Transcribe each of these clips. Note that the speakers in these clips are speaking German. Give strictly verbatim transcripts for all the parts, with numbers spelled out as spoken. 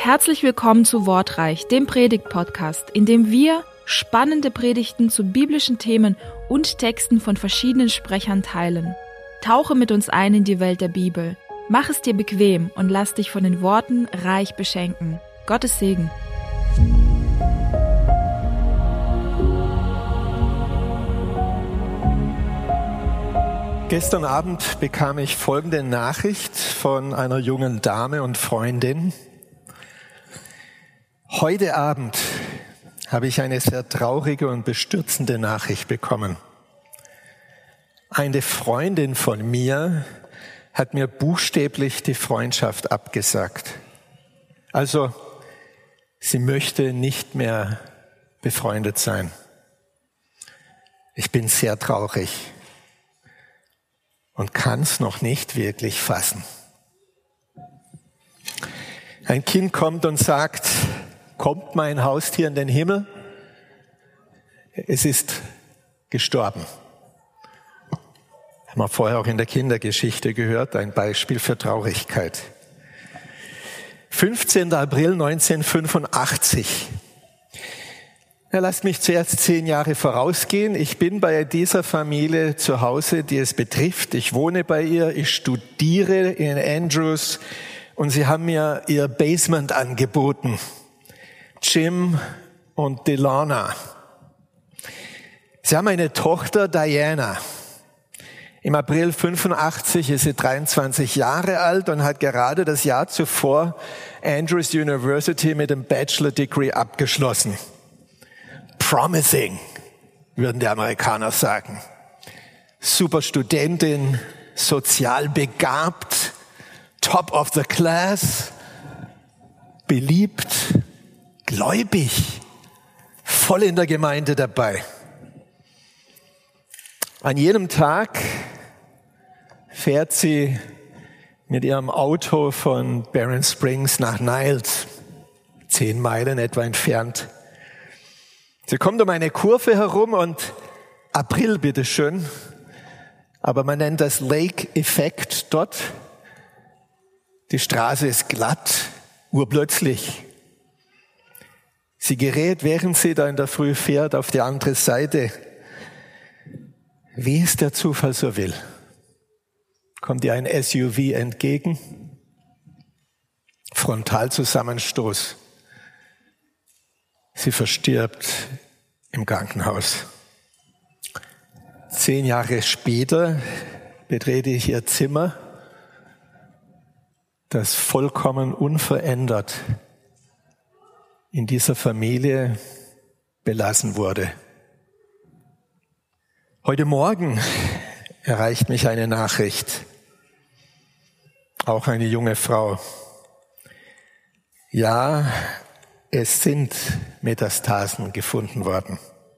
Herzlich willkommen zu Wortreich, dem Predigt-Podcast, in dem wir spannende Predigten zu biblischen Themen und Texten von verschiedenen Sprechern teilen. Tauche mit uns ein in die Welt der Bibel. Mach es dir bequem und lass dich von den Worten reich beschenken. Gottes Segen. Gestern Abend bekam ich folgende Nachricht von einer jungen Dame und Freundin. Heute Abend habe ich eine sehr traurige und bestürzende Nachricht bekommen. Eine Freundin von mir hat mir buchstäblich die Freundschaft abgesagt. Also, sie möchte nicht mehr befreundet sein. Ich bin sehr traurig und kann es noch nicht wirklich fassen. Ein Kind kommt und sagt: Kommt mein Haustier in den Himmel? Es ist gestorben. Haben wir vorher auch in der Kindergeschichte gehört, ein Beispiel für Traurigkeit. fünfzehnten April neunzehnhundertfünfundachtzig. Ja, lasst mich zuerst zehn Jahre vorausgehen. Ich bin bei dieser Familie zu Hause, die es betrifft. Ich wohne bei ihr, ich studiere in Andrews und sie haben mir ihr Basement angeboten. Jim und Delana. Sie haben eine Tochter, Diana. Im April fünfundachtzig ist sie dreiundzwanzig Jahre alt und hat gerade das Jahr zuvor Andrews University mit dem Bachelor Degree abgeschlossen. Promising, würden die Amerikaner sagen. Super Studentin, sozial begabt, top of the class, beliebt, gläubig, voll in der Gemeinde dabei. An jedem Tag fährt sie mit ihrem Auto von Barron Springs nach Niles, zehn Meilen etwa entfernt. Sie kommt um eine Kurve herum und April, bitteschön, aber man nennt das Lake-Effekt dort. Die Straße ist glatt, urplötzlich. Sie gerät, während sie da in der Früh fährt, auf die andere Seite. Wie es der Zufall so will, kommt ihr ein S U V entgegen, Frontalzusammenstoß. Sie verstirbt im Krankenhaus. Zehn Jahre später betrete ich ihr Zimmer, das vollkommen unverändert in dieser Familie belassen wurde. Heute Morgen erreicht mich eine Nachricht, auch eine junge Frau. Ja, es sind Metastasen gefunden worden.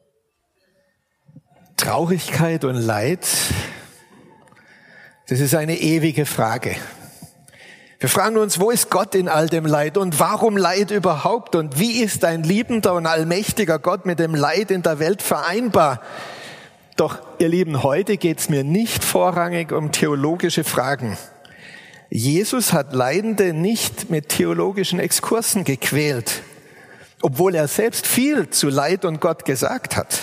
Traurigkeit und Leid, das ist eine ewige Frage. Wir fragen uns, wo ist Gott in all dem Leid und warum Leid überhaupt und wie ist ein liebender und allmächtiger Gott mit dem Leid in der Welt vereinbar? Doch, ihr Lieben, heute geht es mir nicht vorrangig um theologische Fragen. Jesus hat Leidende nicht mit theologischen Exkursen gequält, obwohl er selbst viel zu Leid und Gott gesagt hat.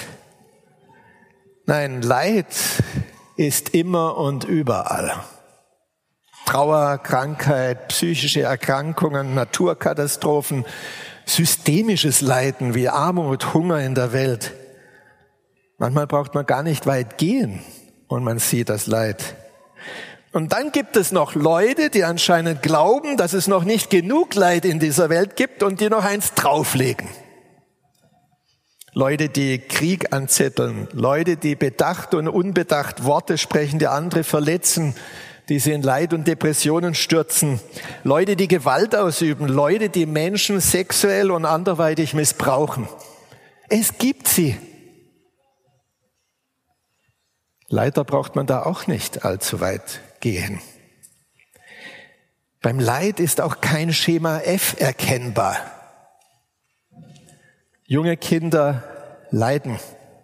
Nein, Leid ist immer und überall. Trauer, Krankheit, psychische Erkrankungen, Naturkatastrophen, systemisches Leiden wie Armut, Hunger in der Welt. Manchmal braucht man gar nicht weit gehen und man sieht das Leid. Und dann gibt es noch Leute, die anscheinend glauben, dass es noch nicht genug Leid in dieser Welt gibt und die noch eins drauflegen. Leute, die Krieg anzetteln, Leute, die bedacht und unbedacht Worte sprechen, die andere verletzen, die sie in Leid und Depressionen stürzen, Leute, die Gewalt ausüben, Leute, die Menschen sexuell und anderweitig missbrauchen. Es gibt sie. Leider braucht man da auch nicht allzu weit gehen. Beim Leid ist auch kein Schema F erkennbar. Junge Kinder leiden.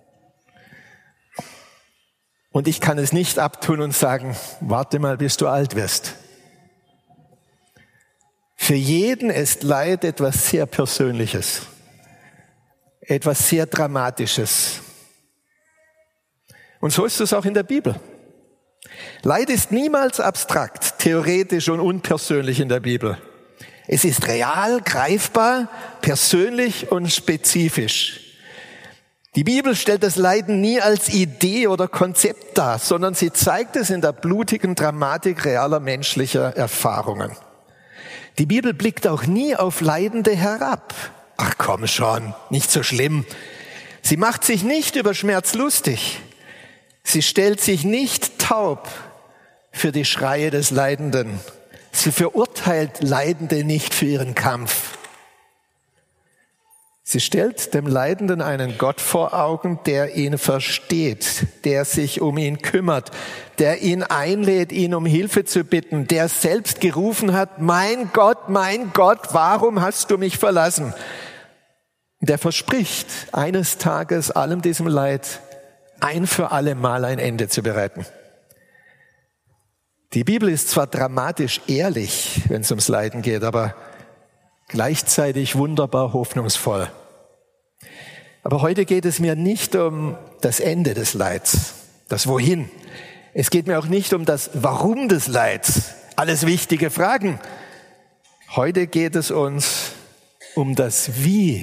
Und ich kann es nicht abtun und sagen, warte mal, bis du alt wirst. Für jeden ist Leid etwas sehr Persönliches, etwas sehr Dramatisches. Und so ist es auch in der Bibel. Leid ist niemals abstrakt, theoretisch und unpersönlich in der Bibel. Es ist real, greifbar, persönlich und spezifisch. Die Bibel stellt das Leiden nie als Idee oder Konzept dar, sondern sie zeigt es in der blutigen Dramatik realer menschlicher Erfahrungen. Die Bibel blickt auch nie auf Leidende herab. Ach komm schon, nicht so schlimm. Sie macht sich nicht über Schmerz lustig. Sie stellt sich nicht taub für die Schreie des Leidenden. Sie verurteilt Leidende nicht für ihren Kampf. Sie stellt dem Leidenden einen Gott vor Augen, der ihn versteht, der sich um ihn kümmert, der ihn einlädt, ihn um Hilfe zu bitten, der selbst gerufen hat, mein Gott, mein Gott, warum hast du mich verlassen? Der verspricht, eines Tages allem diesem Leid ein für alle Mal ein Ende zu bereiten. Die Bibel ist zwar dramatisch ehrlich, wenn es ums Leiden geht, aber gleichzeitig wunderbar hoffnungsvoll. Aber heute geht es mir nicht um das Ende des Leids, das Wohin. Es geht mir auch nicht um das Warum des Leids. Alles wichtige Fragen. Heute geht es uns um das Wie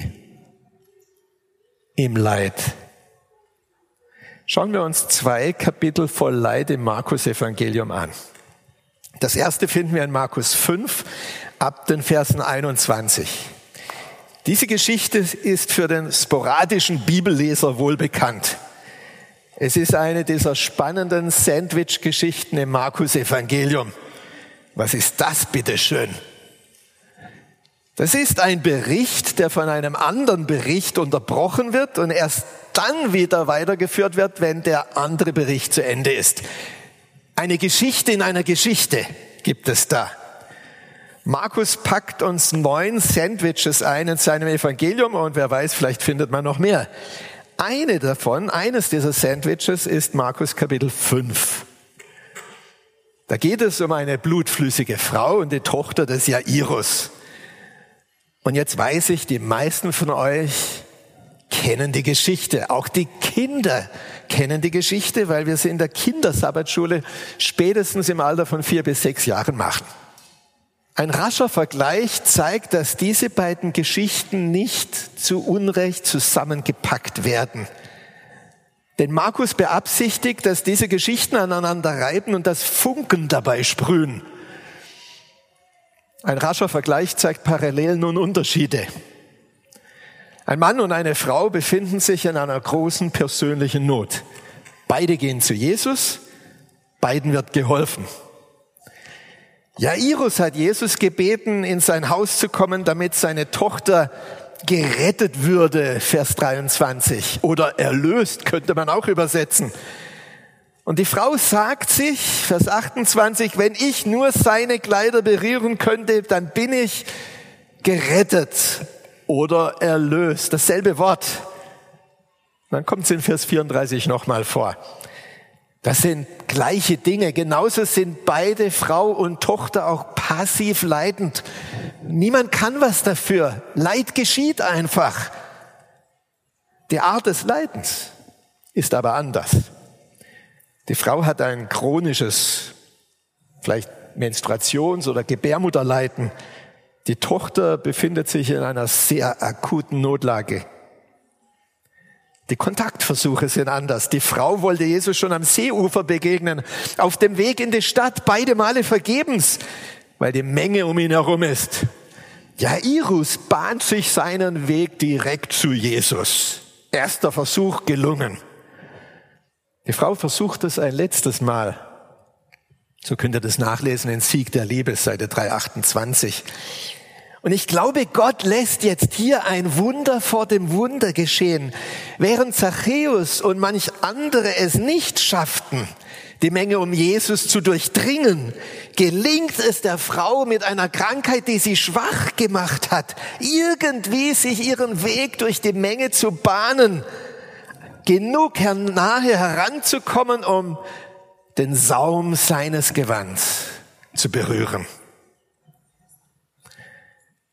im Leid. Schauen wir uns zwei Kapitel voll Leid im Markus-Evangelium an. Das erste finden wir in Markus fünf, ab den Versen einundzwanzig. Diese Geschichte ist für den sporadischen Bibelleser wohl bekannt. Es ist eine dieser spannenden Sandwich-Geschichten im Markus-Evangelium. Was ist das bitteschön? Das ist ein Bericht, der von einem anderen Bericht unterbrochen wird und erst dann wieder weitergeführt wird, wenn der andere Bericht zu Ende ist. Eine Geschichte in einer Geschichte gibt es da. Markus packt uns neun Sandwiches ein in seinem Evangelium und wer weiß, vielleicht findet man noch mehr. Eine davon, eines dieser Sandwiches ist Markus Kapitel fünf. Da geht es um eine blutflüssige Frau und die Tochter des Jairus. Und jetzt weiß ich, die meisten von euch kennen die Geschichte. Auch die Kinder kennen die Geschichte, weil wir sie in der Kindersabbatschule spätestens im Alter von vier bis sechs Jahren machen. Ein rascher Vergleich zeigt, dass diese beiden Geschichten nicht zu Unrecht zusammengepackt werden. Denn Markus beabsichtigt, dass diese Geschichten aneinander reiben und das Funken dabei sprühen. Ein rascher Vergleich zeigt Parallelen und Unterschiede. Ein Mann und eine Frau befinden sich in einer großen persönlichen Not. Beide gehen zu Jesus, beiden wird geholfen. Jairus hat Jesus gebeten, in sein Haus zu kommen, damit seine Tochter gerettet würde, Vers dreiundzwanzig. Oder erlöst, könnte man auch übersetzen. Und die Frau sagt sich, Vers achtundzwanzig, wenn ich nur seine Kleider berühren könnte, dann bin ich gerettet oder erlöst. Dasselbe Wort. Dann kommt es in Vers vierunddreißig nochmal vor. Das sind gleiche Dinge. Genauso sind beide, Frau und Tochter, auch passiv leidend. Niemand kann was dafür. Leid geschieht einfach. Die Art des Leidens ist aber anders. Die Frau hat ein chronisches, vielleicht Menstruations- oder Gebärmutterleiden. Die Tochter befindet sich in einer sehr akuten Notlage. Die Kontaktversuche sind anders. Die Frau wollte Jesus schon am Seeufer begegnen, auf dem Weg in die Stadt, beide Male vergebens, weil die Menge um ihn herum ist. Jairus bahnt sich seinen Weg direkt zu Jesus. Erster Versuch gelungen. Die Frau versucht es ein letztes Mal. So könnt ihr das nachlesen in Sieg der Liebe, Seite dreihundertachtundzwanzig. Und ich glaube, Gott lässt jetzt hier ein Wunder vor dem Wunder geschehen. Während Zachäus und manch andere es nicht schafften, die Menge um Jesus zu durchdringen, gelingt es der Frau mit einer Krankheit, die sie schwach gemacht hat, irgendwie sich ihren Weg durch die Menge zu bahnen, genug nahe heranzukommen, um den Saum seines Gewands zu berühren.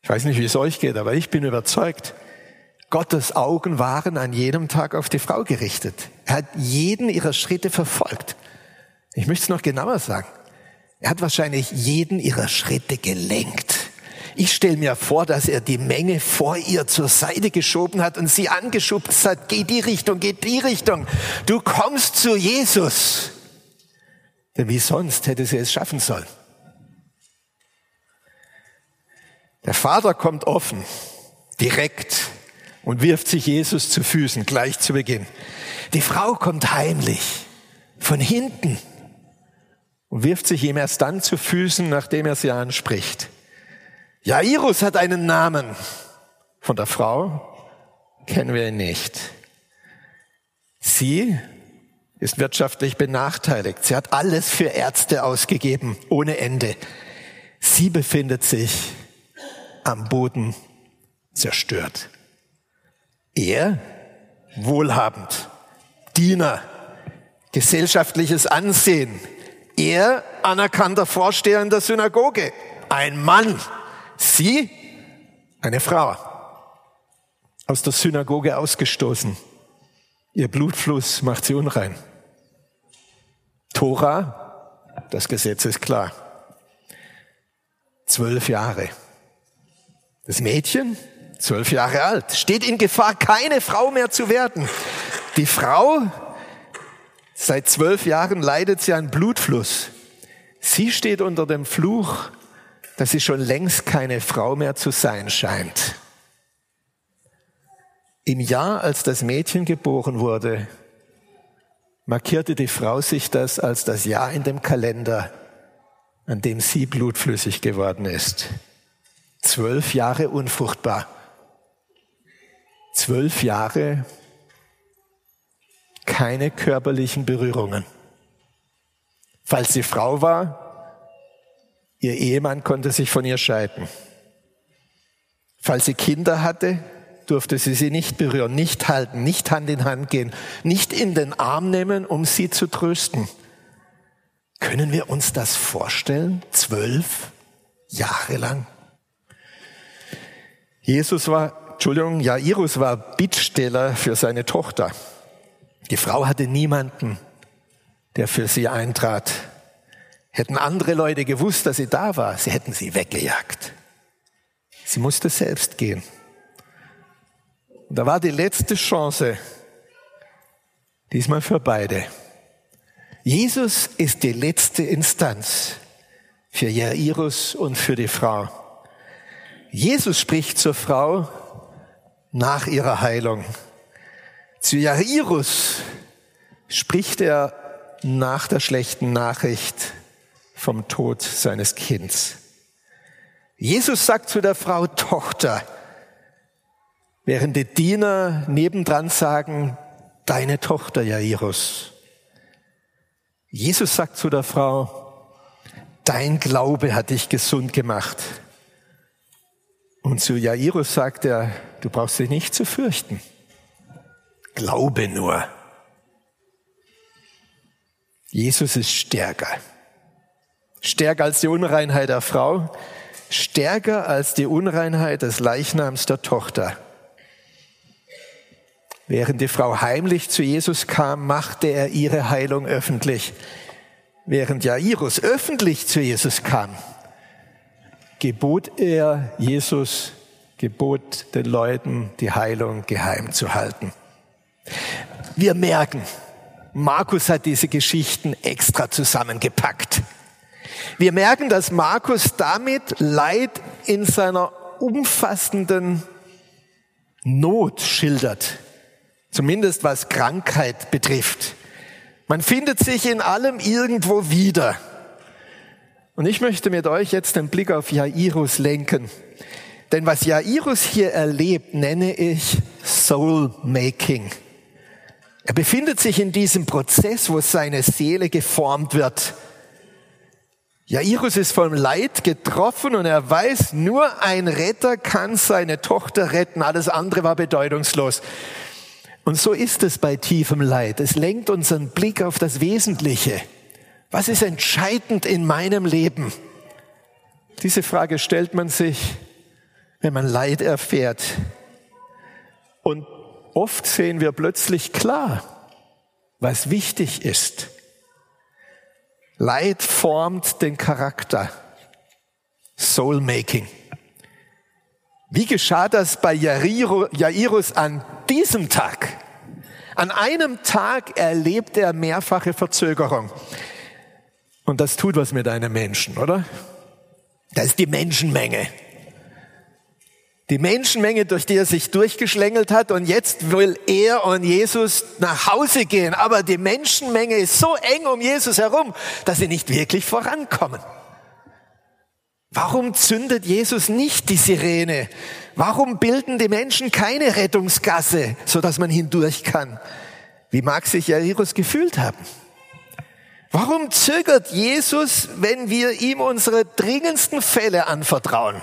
Ich weiß nicht, wie es euch geht, aber ich bin überzeugt, Gottes Augen waren an jedem Tag auf die Frau gerichtet. Er hat jeden ihrer Schritte verfolgt. Ich möchte es noch genauer sagen. Er hat wahrscheinlich jeden ihrer Schritte gelenkt. Ich stelle mir vor, dass er die Menge vor ihr zur Seite geschoben hat und sie angeschubst hat, geh die Richtung, geh die Richtung. Du kommst zu Jesus. Denn wie sonst hätte sie es schaffen sollen? Der Vater kommt offen, direkt und wirft sich Jesus zu Füßen, gleich zu Beginn. Die Frau kommt heimlich, von hinten und wirft sich ihm erst dann zu Füßen, nachdem er sie anspricht. Jairus hat einen Namen. Von der Frau kennen wir ihn nicht. Sie ist wirtschaftlich benachteiligt. Sie hat alles für Ärzte ausgegeben, ohne Ende. Sie befindet sich am Boden zerstört. Er, wohlhabend, Diener, gesellschaftliches Ansehen. Er, anerkannter Vorsteher in der Synagoge. Ein Mann. Sie, eine Frau, aus der Synagoge ausgestoßen. Ihr Blutfluss macht sie unrein. Tora, das Gesetz ist klar. Zwölf Jahre. Das Mädchen, zwölf Jahre alt, steht in Gefahr, keine Frau mehr zu werden. Die Frau, seit zwölf Jahren leidet sie an Blutfluss. Sie steht unter dem Fluch, dass sie schon längst keine Frau mehr zu sein scheint. Im Jahr, als das Mädchen geboren wurde, markierte die Frau sich das als das Jahr in dem Kalender, an dem sie blutflüssig geworden ist. Zwölf Jahre unfruchtbar. Zwölf Jahre keine körperlichen Berührungen. Falls sie Frau war, ihr Ehemann konnte sich von ihr scheiden. Falls sie Kinder hatte, durfte sie sie nicht berühren, nicht halten, nicht Hand in Hand gehen, nicht in den Arm nehmen, um sie zu trösten. Können wir uns das vorstellen? Zwölf Jahre lang? Jesus war, Entschuldigung, Jairus war Bittsteller für seine Tochter. Die Frau hatte niemanden, der für sie eintrat. Hätten andere Leute gewusst, dass sie da war, sie hätten sie weggejagt. Sie musste selbst gehen. Und da war die letzte Chance, diesmal für beide. Jesus ist die letzte Instanz für Jairus und für die Frau. Jesus spricht zur Frau nach ihrer Heilung. Zu Jairus spricht er nach der schlechten Nachricht vom Tod seines Kindes. Jesus sagt zu der Frau, Tochter, während die Diener nebendran sagen, deine Tochter, Jairus. Jesus sagt zu der Frau, dein Glaube hat dich gesund gemacht. Und zu Jairus sagt er, du brauchst dich nicht zu fürchten. Glaube nur. Jesus ist stärker. Stärker als die Unreinheit der Frau, stärker als die Unreinheit des Leichnams der Tochter. Während die Frau heimlich zu Jesus kam, machte er ihre Heilung öffentlich. Während Jairus öffentlich zu Jesus kam, gebot er Jesus, gebot den Leuten, die Heilung geheim zu halten. Wir merken, Markus hat diese Geschichten extra zusammengepackt. Wir merken, dass Markus damit Leid in seiner umfassenden Not schildert. Zumindest was Krankheit betrifft. Man findet sich in allem irgendwo wieder. Und ich möchte mit euch jetzt den Blick auf Jairus lenken. Denn was Jairus hier erlebt, nenne ich Soul-Making. Er befindet sich in diesem Prozess, wo seine Seele geformt wird. Jairus ist vom Leid getroffen und er weiß, nur ein Retter kann seine Tochter retten. Alles andere war bedeutungslos. Und so ist es bei tiefem Leid. Es lenkt unseren Blick auf das Wesentliche. Was ist entscheidend in meinem Leben? Diese Frage stellt man sich, wenn man Leid erfährt. Und oft sehen wir plötzlich klar, was wichtig ist. Leid formt den Charakter. Soul-making. Wie geschah das bei Jairus an diesem Tag? An einem Tag erlebt er mehrfache Verzögerung. Und das tut was mit einem Menschen, oder? Das ist die Menschenmenge. Die Menschenmenge, durch die er sich durchgeschlängelt hat, und jetzt will er und Jesus nach Hause gehen. Aber die Menschenmenge ist so eng um Jesus herum, dass sie nicht wirklich vorankommen. Warum zündet Jesus nicht die Sirene? Warum bilden die Menschen keine Rettungsgasse, sodass man hindurch kann? Wie mag sich Jairus gefühlt haben? Warum zögert Jesus, wenn wir ihm unsere dringendsten Fälle anvertrauen?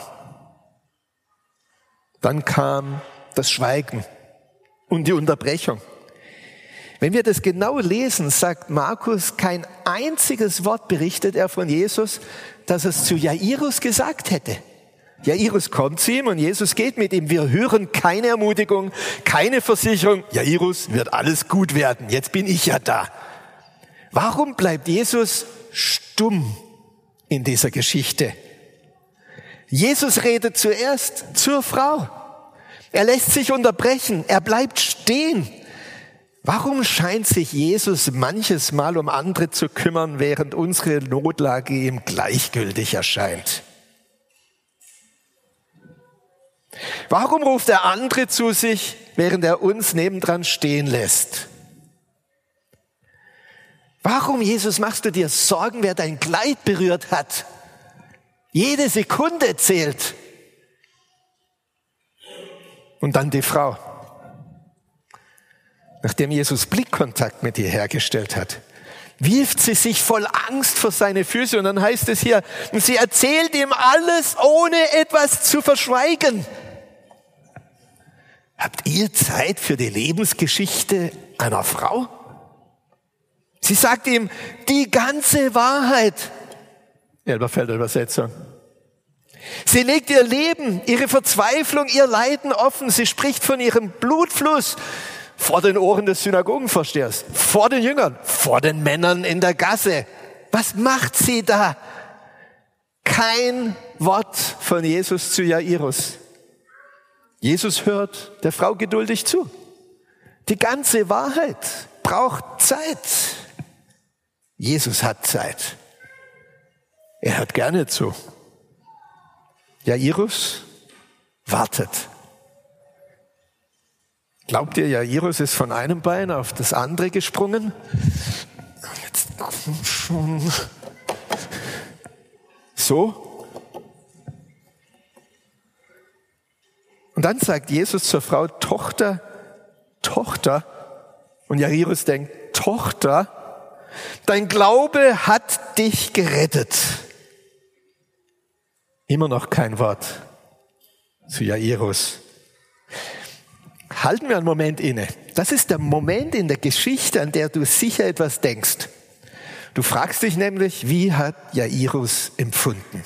Dann kam das Schweigen und die Unterbrechung. Wenn wir das genau lesen, sagt Markus, kein einziges Wort berichtet er von Jesus, dass er es zu Jairus gesagt hätte. Jairus kommt zu ihm und Jesus geht mit ihm. Wir hören keine Ermutigung, keine Versicherung. Jairus, wird alles gut werden. Jetzt bin ich ja da. Warum bleibt Jesus stumm in dieser Geschichte? Jesus redet zuerst zur Frau. Er lässt sich unterbrechen. Er bleibt stehen. Warum scheint sich Jesus manches Mal um andere zu kümmern, während unsere Notlage ihm gleichgültig erscheint? Warum ruft er andere zu sich, während er uns nebendran stehen lässt? Warum, Jesus, machst du dir Sorgen, wer dein Kleid berührt hat? Jede Sekunde zählt. Und dann die Frau. Nachdem Jesus Blickkontakt mit ihr hergestellt hat, wirft sie sich voll Angst vor seine Füße. Und dann heißt es hier, und sie erzählt ihm alles, ohne etwas zu verschweigen. Habt ihr Zeit für die Lebensgeschichte einer Frau? Sie sagt ihm die ganze Wahrheit. Elberfelder Übersetzung. Sie legt ihr Leben, ihre Verzweiflung, ihr Leiden offen. Sie spricht von ihrem Blutfluss vor den Ohren des Synagogenvorstehers, vor den Jüngern, vor den Männern in der Gasse. Was macht sie da? Kein Wort von Jesus zu Jairus. Jesus hört der Frau geduldig zu. Die ganze Wahrheit braucht Zeit. Jesus hat Zeit. Er hört gerne zu. Jairus wartet. Glaubt ihr, Jairus ist von einem Bein auf das andere gesprungen? Jetzt komm schon. So? Und dann sagt Jesus zur Frau, Tochter, Tochter. Und Jairus denkt, Tochter, dein Glaube hat dich gerettet. Immer noch kein Wort zu Jairus. Halten wir einen Moment inne. Das ist der Moment in der Geschichte, an der du sicher etwas denkst. Du fragst dich nämlich, wie hat Jairus empfunden?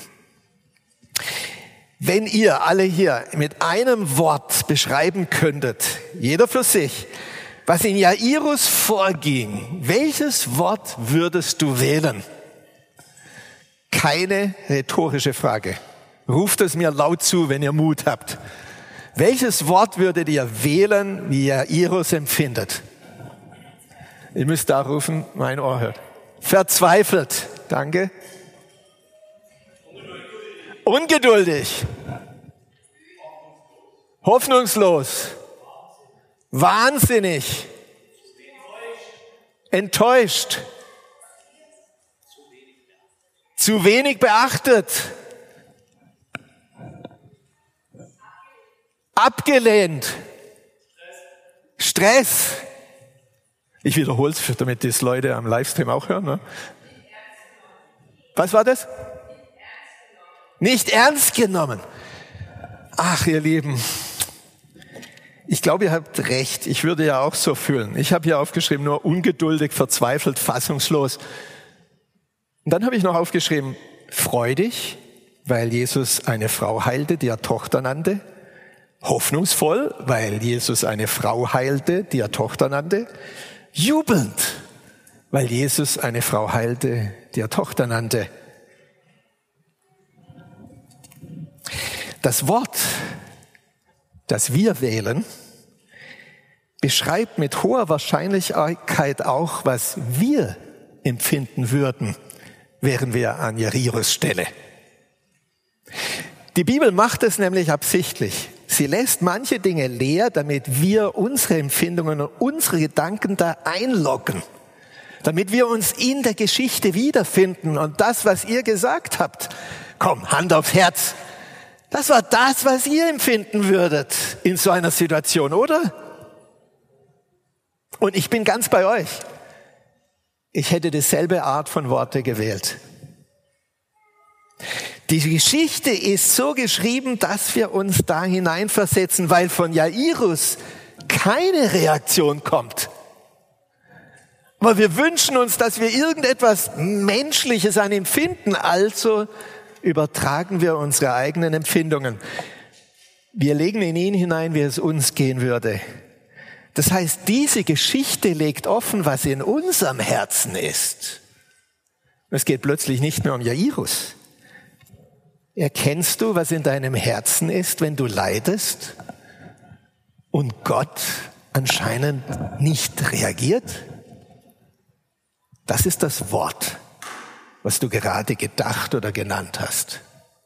Wenn ihr alle hier mit einem Wort beschreiben könntet, jeder für sich, was in Jairus vorging, welches Wort würdest du wählen? Keine rhetorische Frage. Ruft es mir laut zu, wenn ihr Mut habt. Welches Wort würdet ihr wählen, wie Jairus empfindet? Ihr müsst da rufen, mein Ohr hört. Verzweifelt. Danke. Ungeduldig. Hoffnungslos. Wahnsinnig. Enttäuscht. Zu wenig beachtet. Abgelehnt. Stress. Ich wiederhole es, damit das Leute am Livestream auch hören. Ne? Was war das? Nicht ernst genommen. Ach, ihr Lieben, ich glaube, ihr habt recht. Ich würde ja auch so fühlen. Ich habe hier aufgeschrieben, nur ungeduldig, verzweifelt, fassungslos. Und dann habe ich noch aufgeschrieben, freudig, weil Jesus eine Frau heilte, die er Tochter nannte. Hoffnungsvoll, weil Jesus eine Frau heilte, die er Tochter nannte. Jubelnd, weil Jesus eine Frau heilte, die er Tochter nannte. Das Wort, das wir wählen, beschreibt mit hoher Wahrscheinlichkeit auch, was wir empfinden würden, wären wir an Jairus' Stelle. Die Bibel macht es nämlich absichtlich. Sie lässt manche Dinge leer, damit wir unsere Empfindungen und unsere Gedanken da einloggen. Damit wir uns in der Geschichte wiederfinden und das, was ihr gesagt habt, komm, Hand aufs Herz, das war das, was ihr empfinden würdet in so einer Situation, oder? Und ich bin ganz bei euch. Ich hätte dieselbe Art von Worte gewählt. Die Geschichte ist so geschrieben, dass wir uns da hineinversetzen, weil von Jairus keine Reaktion kommt. Aber wir wünschen uns, dass wir irgendetwas Menschliches an ihm finden, also übertragen wir unsere eigenen Empfindungen. Wir legen in ihn hinein, wie es uns gehen würde. Das heißt, diese Geschichte legt offen, was in unserem Herzen ist. Es geht plötzlich nicht mehr um Jairus. Erkennst du, was in deinem Herzen ist, wenn du leidest und Gott anscheinend nicht reagiert? Das ist das Wort, was du gerade gedacht oder genannt hast.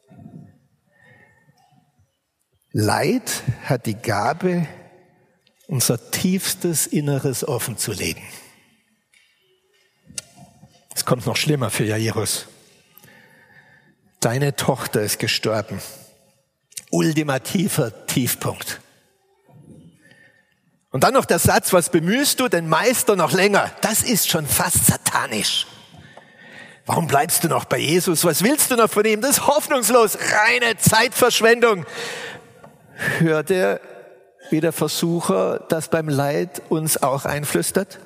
Leid hat die Gabe, unser tiefstes Inneres offenzulegen. Es kommt noch schlimmer für Jairus. Deine Tochter ist gestorben. Ultimativer Tiefpunkt. Und dann noch der Satz, was bemühst du den Meister noch länger? Das ist schon fast satanisch. Warum bleibst du noch bei Jesus? Was willst du noch von ihm? Das ist hoffnungslos, reine Zeitverschwendung. Hört er, wie der Versucher das beim Leid uns auch einflüstert?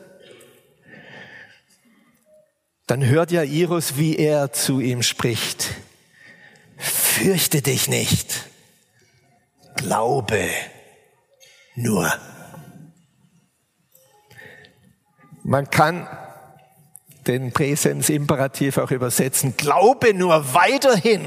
Dann hört Jairus, wie er zu ihm spricht. Fürchte dich nicht, glaube nur. Man kann den Präsensimperativ auch übersetzen, glaube nur weiterhin.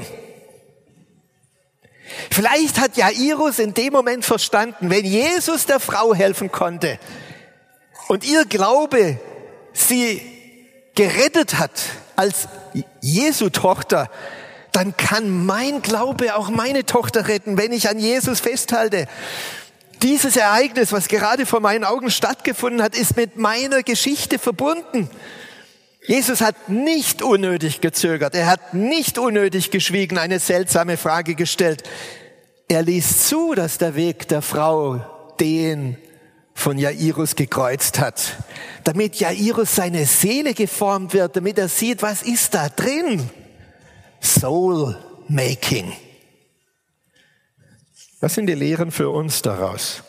Vielleicht hat Jairus in dem Moment verstanden, wenn Jesus der Frau helfen konnte und ihr Glaube sie gerettet hat als Jesu Tochter, dann kann mein Glaube auch meine Tochter retten, wenn ich an Jesus festhalte. Dieses Ereignis, was gerade vor meinen Augen stattgefunden hat, ist mit meiner Geschichte verbunden. Jesus hat nicht unnötig gezögert, er hat nicht unnötig geschwiegen, eine seltsame Frage gestellt. Er ließ zu, dass der Weg der Frau den von Jairus gekreuzt hat, damit Jairus seine Seele geformt wird, damit er sieht, was ist da drin? Soul making. Was sind die Lehren für uns daraus?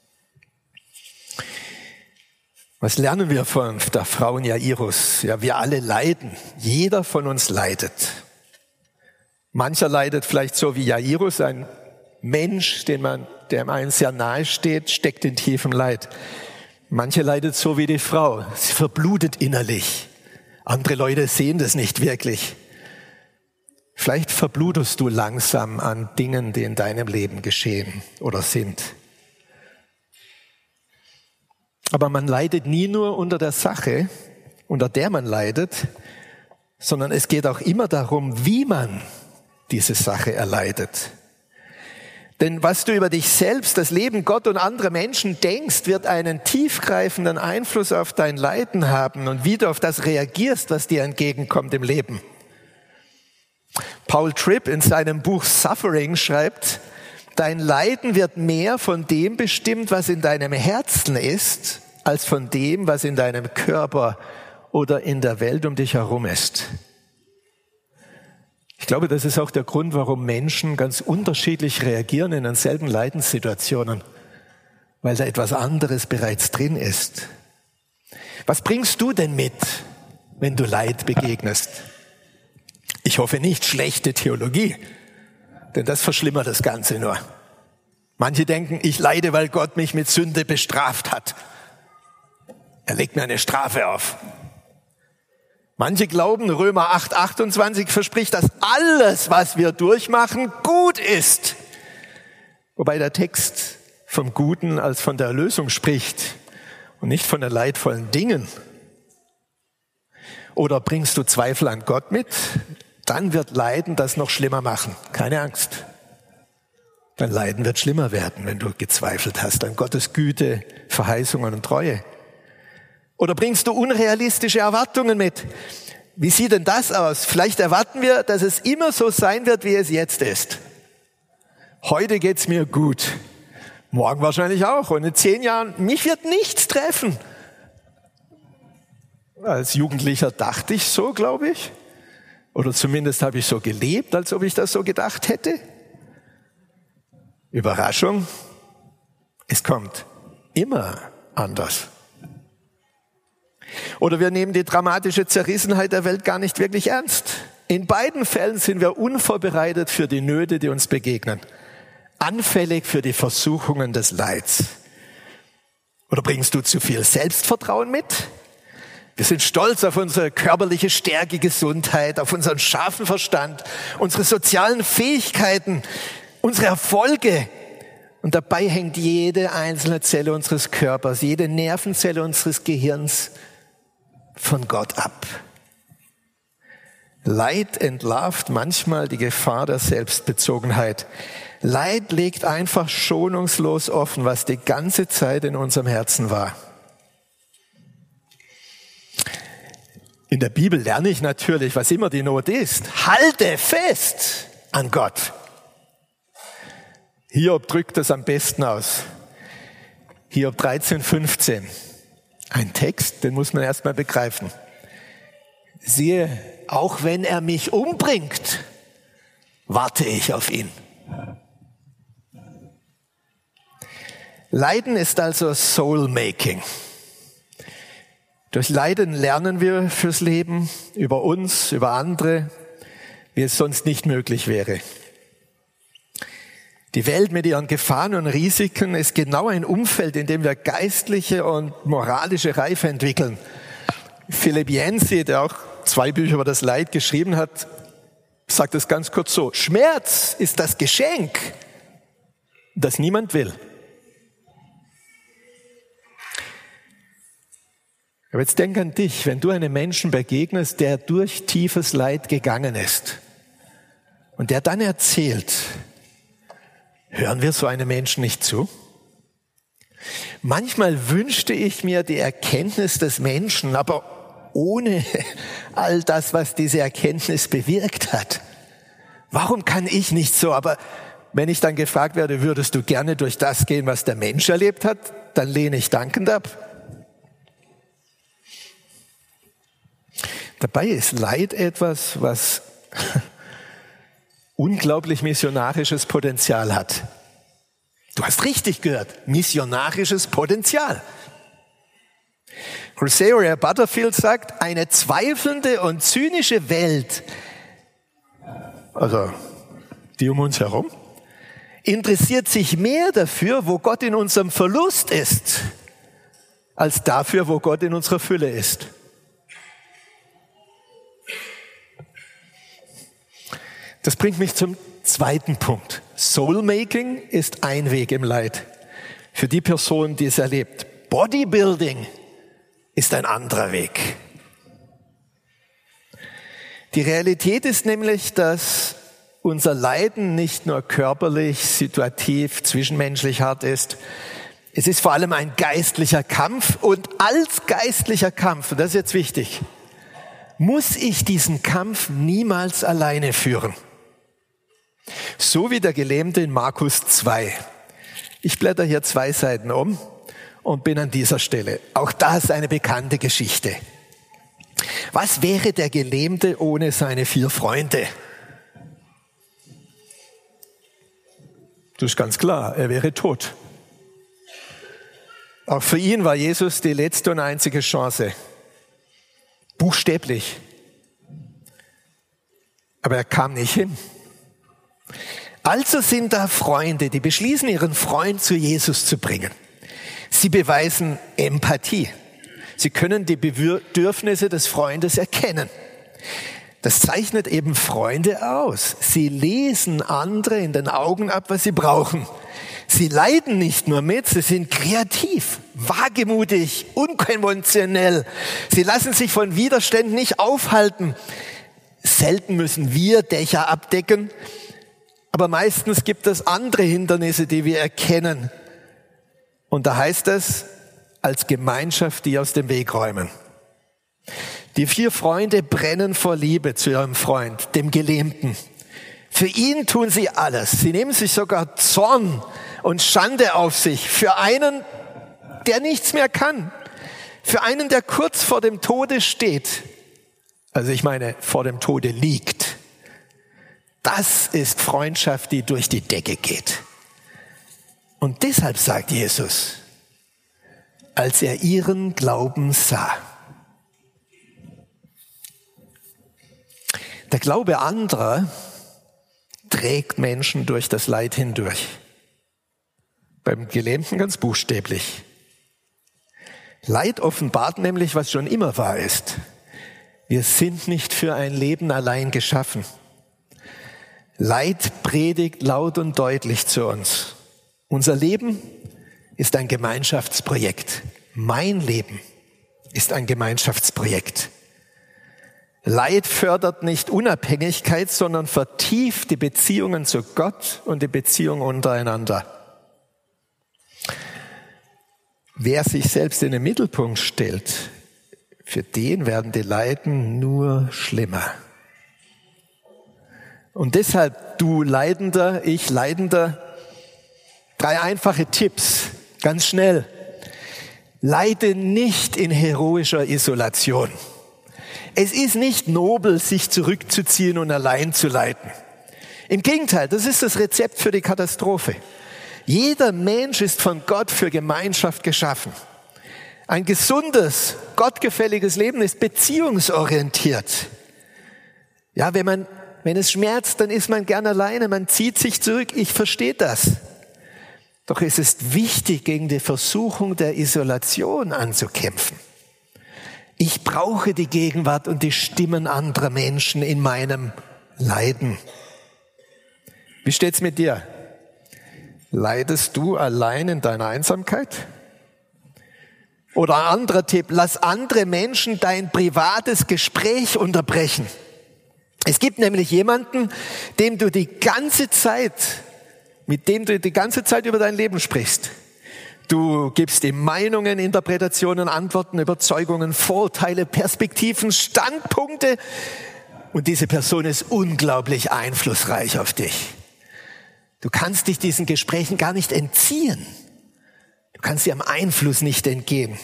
Was lernen wir von der Frau Jairus? Ja, wir alle leiden. Jeder von uns leidet. Mancher leidet vielleicht so wie Jairus, ein Mensch, den man, der einem sehr nahe steht, steckt in tiefem Leid. Manche leidet so wie die Frau. Sie verblutet innerlich. Andere Leute sehen das nicht wirklich. Vielleicht verblutest du langsam an Dingen, die in deinem Leben geschehen oder sind. Aber man leidet nie nur unter der Sache, unter der man leidet, sondern es geht auch immer darum, wie man diese Sache erleidet. Denn was du über dich selbst, das Leben, Gott und andere Menschen denkst, wird einen tiefgreifenden Einfluss auf dein Leiden haben und wie du auf das reagierst, was dir entgegenkommt im Leben. Paul Tripp in seinem Buch Suffering schreibt, dein Leiden wird mehr von dem bestimmt, was in deinem Herzen ist, als von dem, was in deinem Körper oder in der Welt um dich herum ist. Ich glaube, das ist auch der Grund, warum Menschen ganz unterschiedlich reagieren in denselben Leidenssituationen, weil da etwas anderes bereits drin ist. Was bringst du denn mit, wenn du Leid begegnest? Ich hoffe nicht schlechte Theologie, denn das verschlimmert das Ganze nur. Manche denken, ich leide, weil Gott mich mit Sünde bestraft hat. Er legt mir eine Strafe auf. Manche glauben, Römer acht, achtundzwanzig verspricht, dass alles, was wir durchmachen, gut ist. Wobei der Text vom Guten als von der Erlösung spricht und nicht von den leidvollen Dingen. Oder bringst du Zweifel an Gott mit, dann wird Leiden das noch schlimmer machen. Keine Angst. Dein Leiden wird schlimmer werden, wenn du gezweifelt hast an Gottes Güte, Verheißungen und Treue. Oder bringst du unrealistische Erwartungen mit? Wie sieht denn das aus? Vielleicht erwarten wir, dass es immer so sein wird, wie es jetzt ist. Heute geht's mir gut. Morgen wahrscheinlich auch. Und in zehn Jahren, mich wird nichts treffen. Als Jugendlicher dachte ich so, glaube ich. Oder zumindest habe ich so gelebt, als ob ich das so gedacht hätte. Überraschung. Es kommt immer anders. Oder wir nehmen die dramatische Zerrissenheit der Welt gar nicht wirklich ernst. In beiden Fällen sind wir unvorbereitet für die Nöte, die uns begegnen. Anfällig für die Versuchungen des Leids. Oder bringst du zu viel Selbstvertrauen mit? Wir sind stolz auf unsere körperliche Stärke, Gesundheit, auf unseren scharfen Verstand, unsere sozialen Fähigkeiten, unsere Erfolge. Und dabei hängt jede einzelne Zelle unseres Körpers, jede Nervenzelle unseres Gehirns von Gott ab. Leid entlarvt manchmal die Gefahr der Selbstbezogenheit. Leid legt einfach schonungslos offen, was die ganze Zeit in unserem Herzen war. In der Bibel lerne ich natürlich, was immer die Not ist. Halte fest an Gott. Hiob drückt das am besten aus. Hiob dreizehn, fünfzehn. Ein Text, den muss man erstmal begreifen. Siehe, auch wenn er mich umbringt, warte ich auf ihn. Leiden ist also Soul-Making. Durch Leiden lernen wir fürs Leben, über uns, über andere, wie es sonst nicht möglich wäre. Die Welt mit ihren Gefahren und Risiken ist genau ein Umfeld, in dem wir geistliche und moralische Reife entwickeln. Philipp Yancey, der auch zwei Bücher über das Leid geschrieben hat, sagt es ganz kurz so: Schmerz ist das Geschenk, das niemand will. Aber jetzt denk an dich, wenn du einem Menschen begegnest, der durch tiefes Leid gegangen ist und der dann erzählt, hören wir so einem Menschen nicht zu? Manchmal wünschte ich mir die Erkenntnis des Menschen, aber ohne all das, was diese Erkenntnis bewirkt hat. Warum kann ich nicht so? Aber wenn ich dann gefragt werde, würdest du gerne durch das gehen, was der Mensch erlebt hat, dann lehne ich dankend ab. Dabei ist Leid etwas, was unglaublich missionarisches Potenzial hat. Du hast richtig gehört, missionarisches Potenzial. Rosaria Butterfield sagt, eine zweifelnde und zynische Welt, also die um uns herum, interessiert sich mehr dafür, wo Gott in unserem Verlust ist, als dafür, wo Gott in unserer Fülle ist. Das bringt mich zum zweiten Punkt. Soul-Making ist ein Weg im Leid für die Person, die es erlebt. Bodybuilding ist ein anderer Weg. Die Realität ist nämlich, dass unser Leiden nicht nur körperlich, situativ, zwischenmenschlich hart ist. Es ist vor allem ein geistlicher Kampf, und als geistlicher Kampf, und das ist jetzt wichtig, muss ich diesen Kampf niemals alleine führen. So wie der Gelähmte in Markus zwei. Ich blätter hier zwei Seiten um und bin an dieser Stelle. Auch das ist eine bekannte Geschichte. Was wäre der Gelähmte ohne seine vier Freunde? Das ist ganz klar, er wäre tot. Auch für ihn war Jesus die letzte und einzige Chance. Buchstäblich. Aber er kam nicht hin. Also sind da Freunde, die beschließen, ihren Freund zu Jesus zu bringen. Sie beweisen Empathie. Sie können die Bedürfnisse des Freundes erkennen. Das zeichnet eben Freunde aus. Sie lesen andere in den Augen ab, was sie brauchen. Sie leiden nicht nur mit, sie sind kreativ, wagemutig, unkonventionell. Sie lassen sich von Widerständen nicht aufhalten. Selten müssen wir Dächer abdecken, aber meistens gibt es andere Hindernisse, die wir erkennen. Und da heißt es, als Gemeinschaft die aus dem Weg räumen. Die vier Freunde brennen vor Liebe zu ihrem Freund, dem Gelähmten. Für ihn tun sie alles. Sie nehmen sich sogar Zorn und Schande auf sich. Für einen, der nichts mehr kann. Für einen, der kurz vor dem Tode steht. Also ich meine, vor dem Tode liegt. Das ist Freundschaft, die durch die Decke geht. Und deshalb sagt Jesus, als er ihren Glauben sah. Der Glaube anderer trägt Menschen durch das Leid hindurch. Beim Gelähmten ganz buchstäblich. Leid offenbart nämlich, was schon immer wahr ist. Wir sind nicht für ein Leben allein geschaffen. Leid predigt laut und deutlich zu uns. Unser Leben ist ein Gemeinschaftsprojekt. Mein Leben ist ein Gemeinschaftsprojekt. Leid fördert nicht Unabhängigkeit, sondern vertieft die Beziehungen zu Gott und die Beziehungen untereinander. Wer sich selbst in den Mittelpunkt stellt, für den werden die Leiden nur schlimmer. Und deshalb, du Leidender, ich Leidender, drei einfache Tipps, ganz schnell. Leide nicht in heroischer Isolation. Es ist nicht nobel, sich zurückzuziehen und allein zu leiden. Im Gegenteil, das ist das Rezept für die Katastrophe. Jeder Mensch ist von Gott für Gemeinschaft geschaffen. Ein gesundes, gottgefälliges Leben ist beziehungsorientiert. Ja, wenn man, wenn es schmerzt, dann ist man gern alleine, man zieht sich zurück. Ich verstehe das. Doch es ist wichtig, gegen die Versuchung der Isolation anzukämpfen. Ich brauche die Gegenwart und die Stimmen anderer Menschen in meinem Leiden. Wie steht's mit dir? Leidest du allein in deiner Einsamkeit? Oder ein anderer Tipp, lass andere Menschen dein privates Gespräch unterbrechen. Es gibt nämlich jemanden, dem du die ganze Zeit, mit dem du die ganze Zeit über dein Leben sprichst. Du gibst ihm Meinungen, Interpretationen, Antworten, Überzeugungen, Vorurteile, Perspektiven, Standpunkte. Und diese Person ist unglaublich einflussreich auf dich. Du kannst dich diesen Gesprächen gar nicht entziehen. Du kannst ihrem Einfluss nicht entgehen.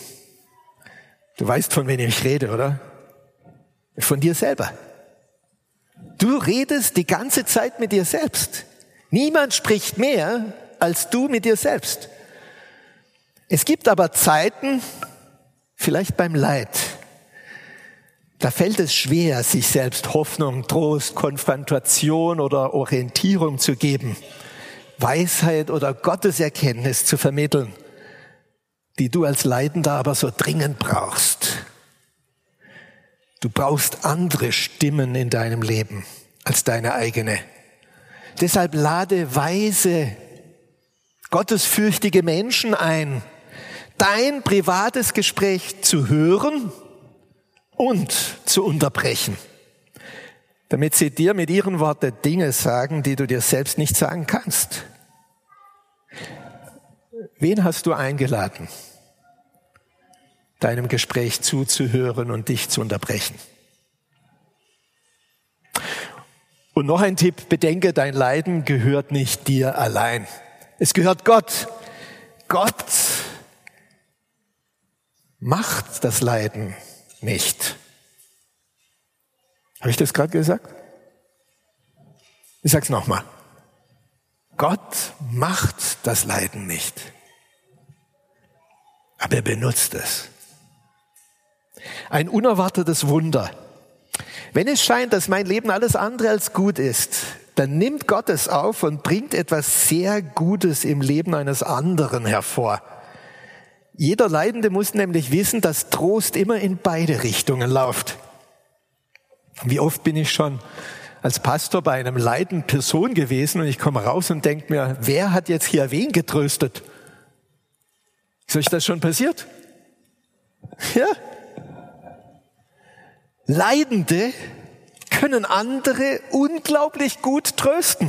Du weißt, von wem ich rede, oder? Von dir selber. Du redest die ganze Zeit mit dir selbst. Niemand spricht mehr als du mit dir selbst. Es gibt aber Zeiten, vielleicht beim Leid, da fällt es schwer, sich selbst Hoffnung, Trost, Konfrontation oder Orientierung zu geben, Weisheit oder Gotteserkenntnis zu vermitteln, die du als Leidender aber so dringend brauchst. Du brauchst andere Stimmen in deinem Leben als deine eigene. Deshalb lade weise, gottesfürchtige Menschen ein, dein privates Gespräch zu hören und zu unterbrechen, damit sie dir mit ihren Worten Dinge sagen, die du dir selbst nicht sagen kannst. Wen hast du eingeladen, deinem Gespräch zuzuhören und dich zu unterbrechen? Und noch ein Tipp, bedenke, dein Leiden gehört nicht dir allein. Es gehört Gott. Gott macht das Leiden nicht. Habe ich das gerade gesagt? Ich sage es nochmal. Gott macht das Leiden nicht. Aber er benutzt es. Ein unerwartetes Wunder. Wenn es scheint, dass mein Leben alles andere als gut ist, dann nimmt Gott es auf und bringt etwas sehr Gutes im Leben eines anderen hervor. Jeder Leidende muss nämlich wissen, dass Trost immer in beide Richtungen läuft. Wie oft bin ich schon als Pastor bei einem leidenden Person gewesen und ich komme raus und denke mir, wer hat jetzt hier wen getröstet? Ist euch das schon passiert? Ja. Leidende können andere unglaublich gut trösten.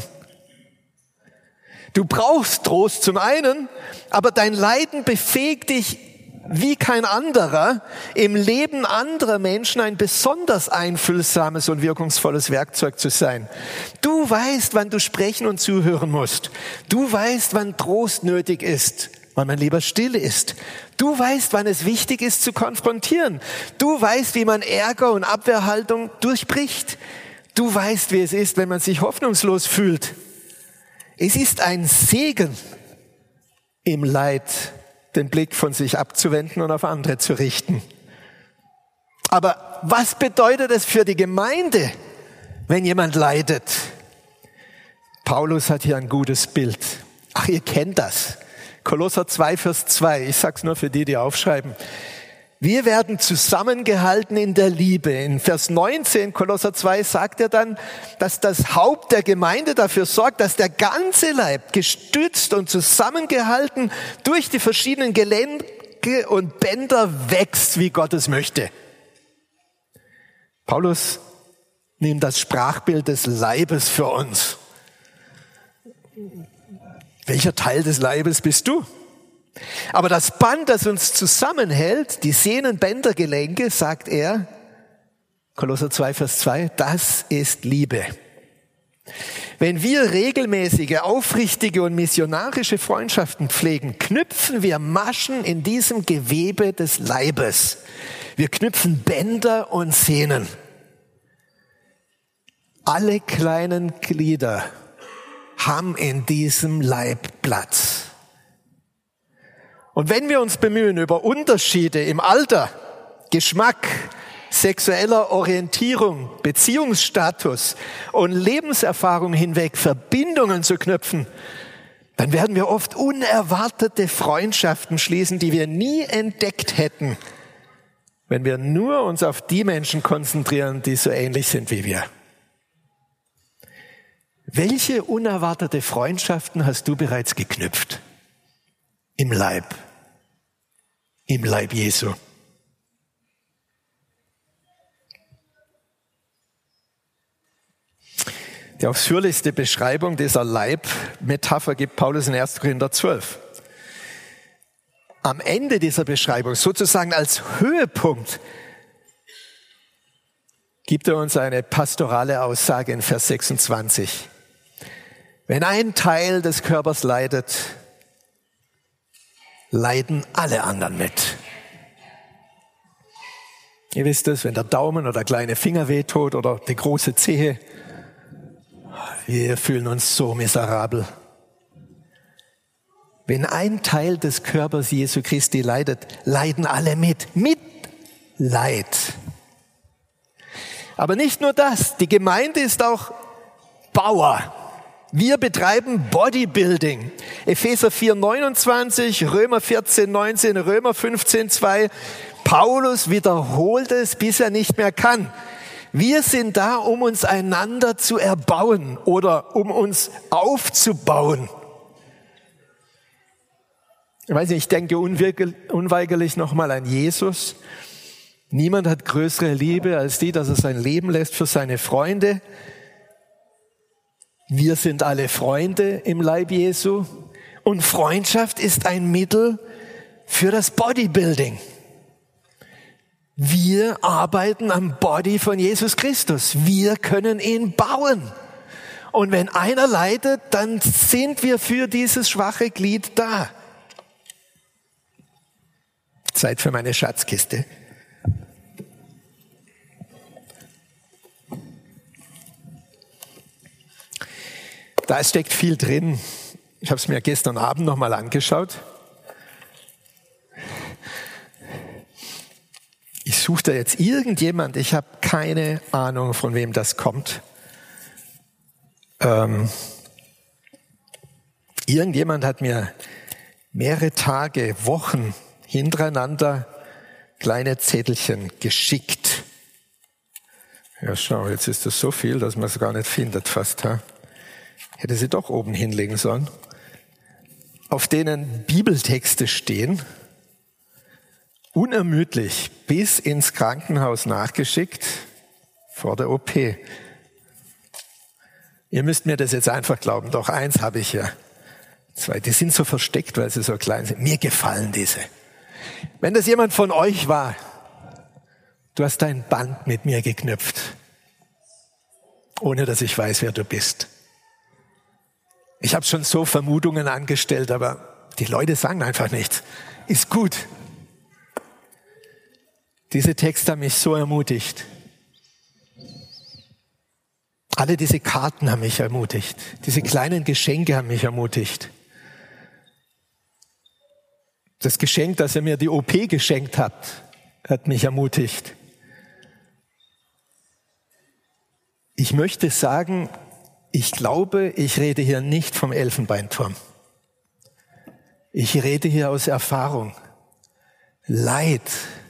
Du brauchst Trost zum einen, aber dein Leiden befähigt dich wie kein anderer, im Leben anderer Menschen ein besonders einfühlsames und wirkungsvolles Werkzeug zu sein. Du weißt, wann du sprechen und zuhören musst. Du weißt, wann Trost nötig ist, wann man lieber still ist. Du weißt, wann es wichtig ist, zu konfrontieren. Du weißt, wie man Ärger und Abwehrhaltung durchbricht. Du weißt, wie es ist, wenn man sich hoffnungslos fühlt. Es ist ein Segen, im Leid den Blick von sich abzuwenden und auf andere zu richten. Aber was bedeutet es für die Gemeinde, wenn jemand leidet? Paulus hat hier ein gutes Bild. Ach, ihr kennt das. Kolosser zwei, Vers zwei. Ich sag's nur für die, die aufschreiben. Wir werden zusammengehalten in der Liebe. In Vers neunzehn, Kolosser zwei, sagt er dann, dass das Haupt der Gemeinde dafür sorgt, dass der ganze Leib gestützt und zusammengehalten durch die verschiedenen Gelenke und Bänder wächst, wie Gott es möchte. Paulus nimmt das Sprachbild des Leibes für uns. Welcher Teil des Leibes bist du? Aber das Band, das uns zusammenhält, die Sehnen, Bänder, Gelenke, sagt er, Kolosser zwei, Vers zwei, das ist Liebe. Wenn wir regelmäßige, aufrichtige und missionarische Freundschaften pflegen, knüpfen wir Maschen in diesem Gewebe des Leibes. Wir knüpfen Bänder und Sehnen. Alle kleinen Glieder haben in diesem Leib Platz. Und wenn wir uns bemühen, über Unterschiede im Alter, Geschmack, sexueller Orientierung, Beziehungsstatus und Lebenserfahrung hinweg Verbindungen zu knüpfen, dann werden wir oft unerwartete Freundschaften schließen, die wir nie entdeckt hätten, wenn wir nur uns auf die Menschen konzentrieren, die so ähnlich sind wie wir. Welche unerwartete Freundschaften hast du bereits geknüpft? Im Leib, im Leib Jesu. Die ausführlichste Beschreibung dieser Leib-Metapher gibt Paulus in erster Korinther zwölf. Am Ende dieser Beschreibung, sozusagen als Höhepunkt, gibt er uns eine pastorale Aussage in Vers sechsundzwanzig. Wenn ein Teil des Körpers leidet, leiden alle anderen mit. Ihr wisst es, wenn der Daumen oder der kleine Finger wehtut oder die große Zehe, wir fühlen uns so miserabel. Wenn ein Teil des Körpers Jesu Christi leidet, leiden alle mit. Mitleid. Aber nicht nur das, die Gemeinde ist auch Bauer. Wir betreiben Bodybuilding. Epheser vier, neunundzwanzig, Römer vierzehn, neunzehn, Römer fünfzehn, zwei. Paulus wiederholt es, bis er nicht mehr kann. Wir sind da, um uns einander zu erbauen oder um uns aufzubauen. Ich weiß nicht, ich denke unweigerlich nochmal an Jesus. Niemand hat größere Liebe als die, dass er sein Leben lässt für seine Freunde. Wir sind alle Freunde im Leib Jesu und Freundschaft ist ein Mittel für das Bodybuilding. Wir arbeiten am Body von Jesus Christus. Wir können ihn bauen. Und wenn einer leidet, dann sind wir für dieses schwache Glied da. Zeit für meine Schatzkiste. Da steckt viel drin. Ich habe es mir gestern Abend noch mal angeschaut. Ich suche da jetzt irgendjemand, ich habe keine Ahnung, von wem das kommt. Ähm, irgendjemand hat mir mehrere Tage, Wochen hintereinander kleine Zettelchen geschickt. Ja, schau, jetzt ist das so viel, dass man es gar nicht findet fast. Ha? Hätte sie doch oben hinlegen sollen. Auf denen Bibeltexte stehen, unermüdlich bis ins Krankenhaus nachgeschickt, vor der O P. Ihr müsst mir das jetzt einfach glauben, doch eins habe ich ja. Zwei, die sind so versteckt, weil sie so klein sind. Mir gefallen diese. Wenn das jemand von euch war, du hast dein Band mit mir geknüpft, ohne dass ich weiß, wer du bist. Ich habe schon so Vermutungen angestellt, aber die Leute sagen einfach nichts. Ist gut. Diese Texte haben mich so ermutigt. Alle diese Karten haben mich ermutigt. Diese kleinen Geschenke haben mich ermutigt. Das Geschenk, das ihr mir die O P geschenkt habt, hat mich ermutigt. Ich möchte sagen, ich glaube, ich rede hier nicht vom Elfenbeinturm. Ich rede hier aus Erfahrung. Leid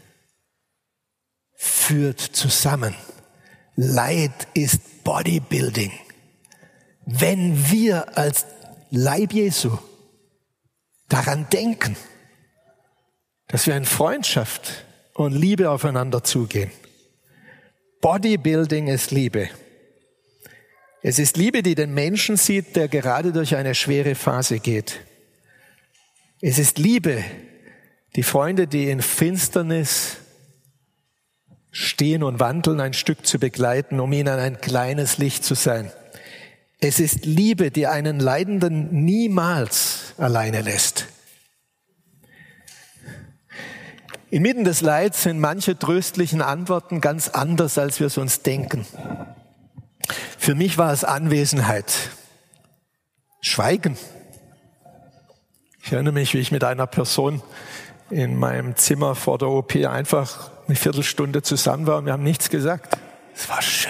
führt zusammen. Leid ist Bodybuilding. Wenn wir als Leib Jesu daran denken, dass wir in Freundschaft und Liebe aufeinander zugehen. Bodybuilding ist Liebe. Es ist Liebe, die den Menschen sieht, der gerade durch eine schwere Phase geht. Es ist Liebe, die Freunde, die in Finsternis stehen und wandeln, ein Stück zu begleiten, um ihnen ein kleines Licht zu sein. Es ist Liebe, die einen Leidenden niemals alleine lässt. Inmitten des Leids sind manche tröstlichen Antworten ganz anders, als wir es uns denken. Für mich war es Anwesenheit, Schweigen. Ich erinnere mich, wie ich mit einer Person in meinem Zimmer vor der O P einfach eine Viertelstunde zusammen war und wir haben nichts gesagt. Es war schön.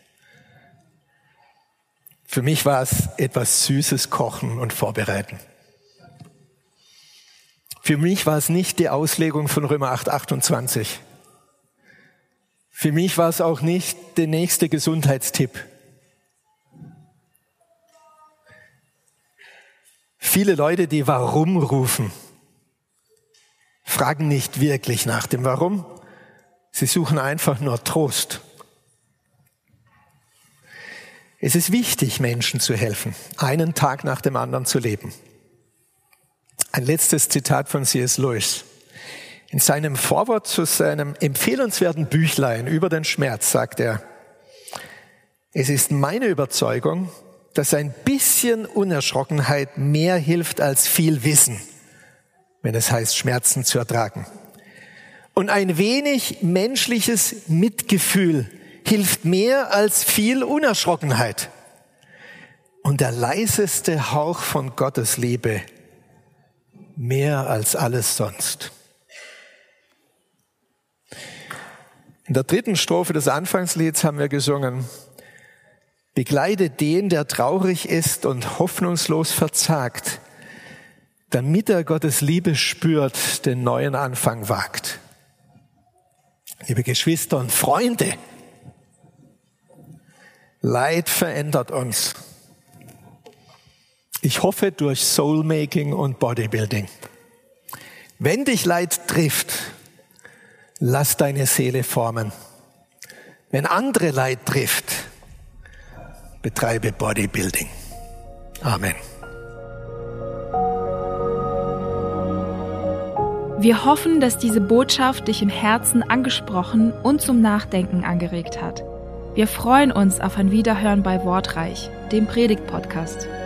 Für mich war es etwas Süßes kochen und vorbereiten. Für mich war es nicht die Auslegung von Römer acht, achtundzwanzig. Für mich war es auch nicht der nächste Gesundheitstipp. Viele Leute, die Warum rufen, fragen nicht wirklich nach dem Warum. Sie suchen einfach nur Trost. Es ist wichtig, Menschen zu helfen, einen Tag nach dem anderen zu leben. Ein letztes Zitat von C S Lewis. In seinem Vorwort zu seinem empfehlenswerten Büchlein über den Schmerz sagt er: Es ist meine Überzeugung, dass ein bisschen Unerschrockenheit mehr hilft als viel Wissen, wenn es heißt, Schmerzen zu ertragen. Und ein wenig menschliches Mitgefühl hilft mehr als viel Unerschrockenheit. Und der leiseste Hauch von Gottes Liebe mehr als alles sonst. In der dritten Strophe des Anfangslieds haben wir gesungen: Begleite den, der traurig ist und hoffnungslos verzagt, damit er Gottes Liebe spürt, den neuen Anfang wagt. Liebe Geschwister und Freunde, Leid verändert uns. Ich hoffe durch Soulmaking und Bodybuilding. Wenn dich Leid trifft, lass deine Seele formen. Wenn andere Leid trifft, betreibe Bodybuilding. Amen. Wir hoffen, dass diese Botschaft dich im Herzen angesprochen und zum Nachdenken angeregt hat. Wir freuen uns auf ein Wiederhören bei Wortreich, dem Predigt-Podcast.